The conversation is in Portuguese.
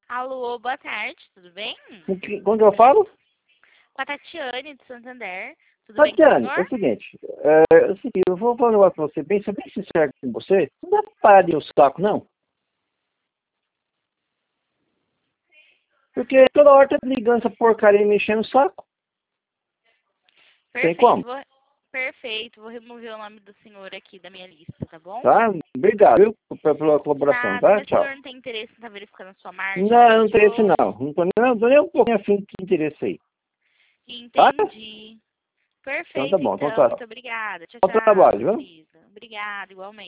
Alô, boa tarde, tudo bem? Quando eu falo? Com a Tatiane de Santander. Tudo bem com o Tatiane, senhor? é o seguinte, eu vou falar um negócio pra você, ser bem sincero com você, não dá pra parar de o saco, não. Porque toda hora tá ligando essa porcaria e mexendo o saco. Tem como? Perfeito, vou remover o nome do senhor aqui da minha lista, tá bom? Tá? Obrigado, viu, pela De colaboração, nada, tá? mas o Tchau. senhor não tem interesse em estar verificando a sua margem Não, no eu dia não de tenho esse hoje? não. Não tô nem um pouquinho afim de interesse aí. Tá? Entendi. Então tá Perfeito, bom, então então. tá. Muito obrigada. Tchau, Bom tchau, trabalho, viu? Luísa. Obrigada, igualmente.